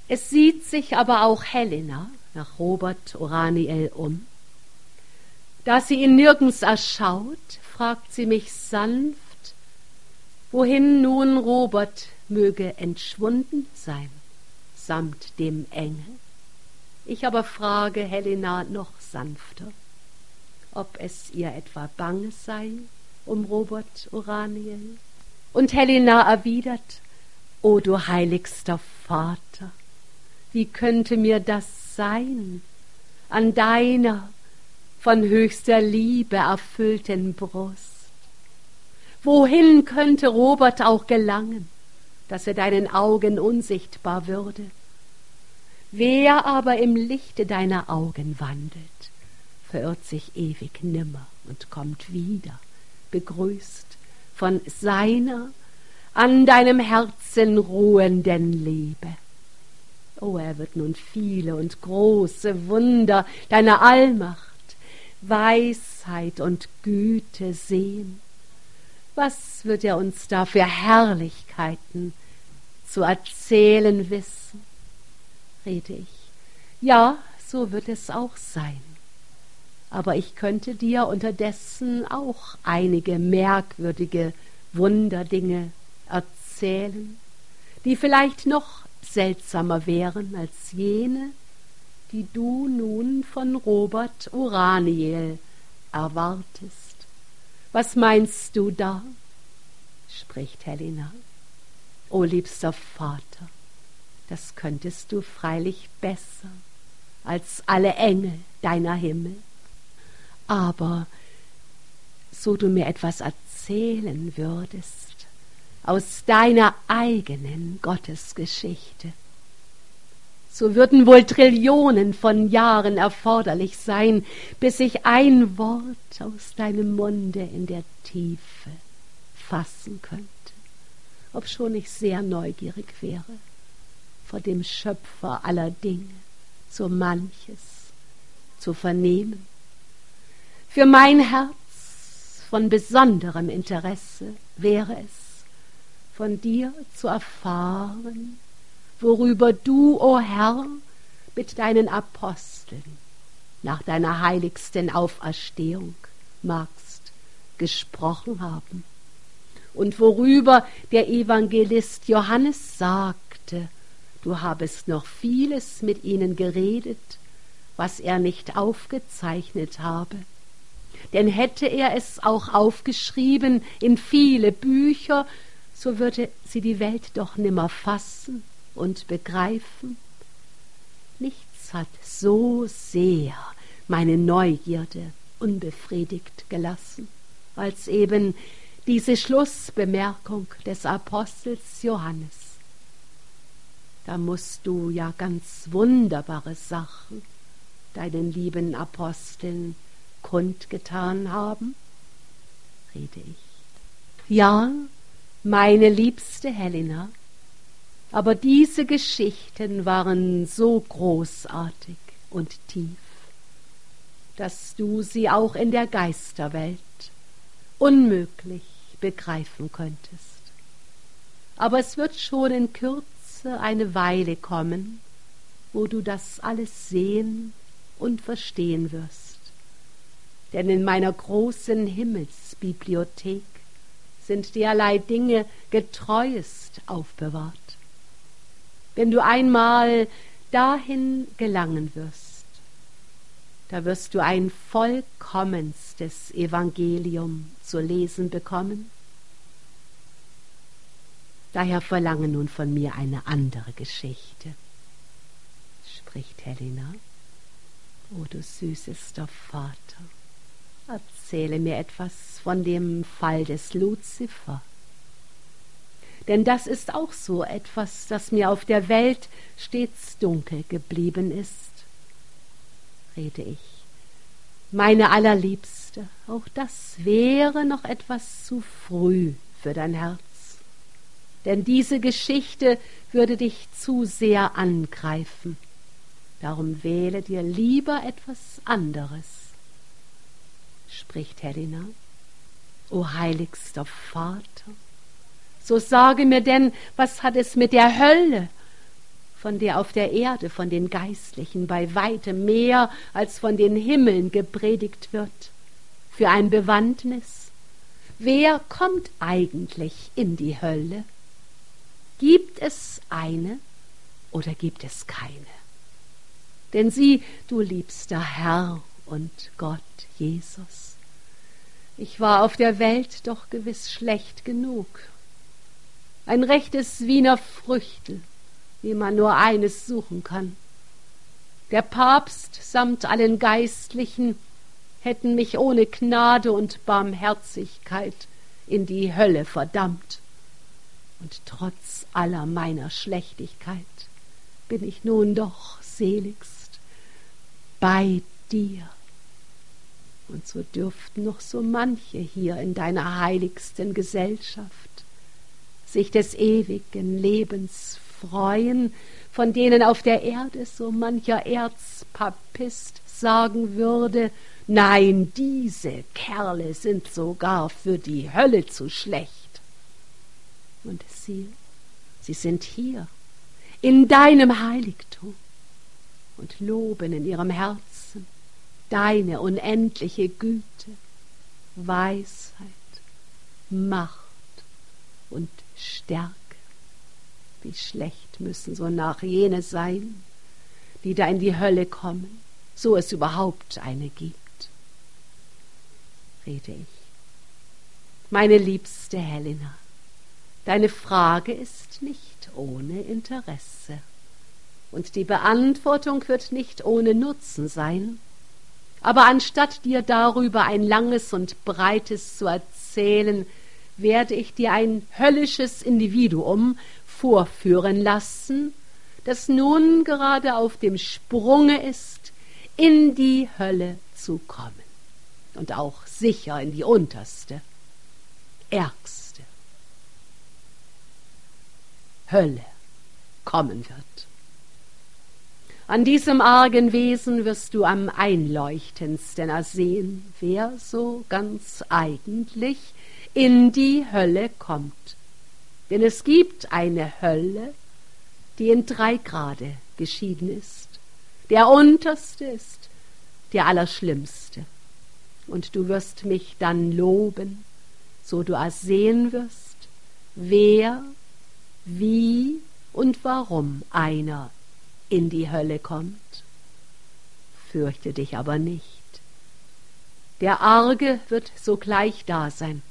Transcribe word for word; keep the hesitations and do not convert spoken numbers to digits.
Es sieht sich aber auch Helena nach Robert Oraniel um. Da sie ihn nirgends erschaut, fragt sie mich sanft, wohin nun Robert möge entschwunden sein, samt dem Engel. Ich aber frage Helena noch sanfter, ob es ihr etwa bange sei um Robert Oraniel. Und Helena erwidert, o du heiligster Vater, wie könnte mir das sein, an deiner von höchster Liebe erfüllten Brust? Wohin könnte Robert auch gelangen, dass er deinen Augen unsichtbar würde? Wer aber im Lichte deiner Augen wandelt, verirrt sich ewig nimmer und kommt wieder, begrüßt von seiner an deinem Herzen ruhenden Liebe. O, er wird nun viele und große Wunder deiner Allmacht, Weisheit und Güte sehen. Was wird er uns da für Herrlichkeiten zu erzählen wissen? Rede ich, ja, so wird es auch sein. Aber ich könnte dir unterdessen auch einige merkwürdige Wunderdinge erzählen, die vielleicht noch seltsamer wären als jene, die du nun von Robert Oraniel erwartest. Was meinst du da? Spricht Helena. O liebster Vater, das könntest du freilich besser als alle Engel deiner Himmel. Aber so du mir etwas erzählen würdest aus deiner eigenen Gottesgeschichte, so würden wohl Trillionen von Jahren erforderlich sein, bis ich ein Wort aus deinem Munde in der Tiefe fassen könnte, obschon ich sehr neugierig wäre, vor dem Schöpfer aller Dinge so manches zu vernehmen. Für mein Herz von besonderem Interesse wäre es, von dir zu erfahren, worüber du, o Herr, mit deinen Aposteln nach deiner heiligsten Auferstehung magst gesprochen haben und worüber der Evangelist Johannes sagte, du habest noch vieles mit ihnen geredet, was er nicht aufgezeichnet habe. Denn hätte er es auch aufgeschrieben in viele Bücher, so würde sie die Welt doch nimmer fassen und begreifen. Nichts hat so sehr meine Neugierde unbefriedigt gelassen, als eben diese Schlussbemerkung des Apostels Johannes. Da musst du ja ganz wunderbare Sachen deinen lieben Aposteln kundgetan haben, rede ich. Ja, meine liebste Helena, aber diese Geschichten waren so großartig und tief, dass du sie auch in der Geisterwelt unmöglich begreifen könntest. Aber es wird schon in Kürze eine Weile kommen, wo du das alles sehen und verstehen wirst. Denn in meiner großen Himmelsbibliothek sind derlei Dinge getreuest aufbewahrt. Wenn du einmal dahin gelangen wirst, da wirst du ein vollkommenstes Evangelium zu lesen bekommen. Daher verlange nun von mir eine andere Geschichte, spricht Helena. O du süßester Vater, erzähle mir etwas von dem Fall des Luzifer. Denn das ist auch so etwas, das mir auf der Welt stets dunkel geblieben ist, rede ich. Meine Allerliebste, auch das wäre noch etwas zu früh für dein Herz. Denn diese Geschichte würde dich zu sehr angreifen. Darum wähle dir lieber etwas anderes, spricht Helena. O heiligster Vater, so sage mir denn, was hat es mit der Hölle, von der auf der Erde von den Geistlichen bei weitem mehr als von den Himmeln gepredigt wird, für ein Bewandtnis. Wer kommt eigentlich in die Hölle? Gibt es eine oder gibt es keine? Denn sieh, du liebster Herr und Gott Jesus, ich war auf der Welt doch gewiss schlecht genug. Ein rechtes Wiener Früchtel, wie man nur eines suchen kann. Der Papst samt allen Geistlichen hätten mich ohne Gnade und Barmherzigkeit in die Hölle verdammt. Und trotz aller meiner Schlechtigkeit bin ich nun doch seligst bei dir. Und so dürften noch so manche hier in deiner heiligsten Gesellschaft sich des ewigen Lebens freuen, von denen auf der Erde so mancher Erzpapist sagen würde, nein, diese Kerle sind sogar für die Hölle zu schlecht. Und siehe, sie sind hier, in deinem Heiligtum, und loben in ihrem Herzen deine unendliche Güte, Weisheit, Macht und Stärke. Wie schlecht müssen so nach jene sein, die da in die Hölle kommen, so es überhaupt eine gibt. Rede ich. Meine liebste Helena, deine Frage ist nicht ohne Interesse, und die Beantwortung wird nicht ohne Nutzen sein. Aber anstatt dir darüber ein langes und breites zu erzählen, werde ich dir ein höllisches Individuum vorführen lassen, das nun gerade auf dem Sprunge ist, in die Hölle zu kommen und auch sicher in die unterste, ärgste Hölle kommen wird. An diesem argen Wesen wirst du am einleuchtendsten ersehen, wer so ganz eigentlich in die Hölle kommt. Denn es gibt eine Hölle, die in drei Grade geschieden ist. Der unterste ist der allerschlimmste. Und du wirst mich dann loben, so du ersehen wirst, wer, wie und warum einer in die Hölle kommt. Fürchte dich aber nicht. Der Arge wird sogleich da sein,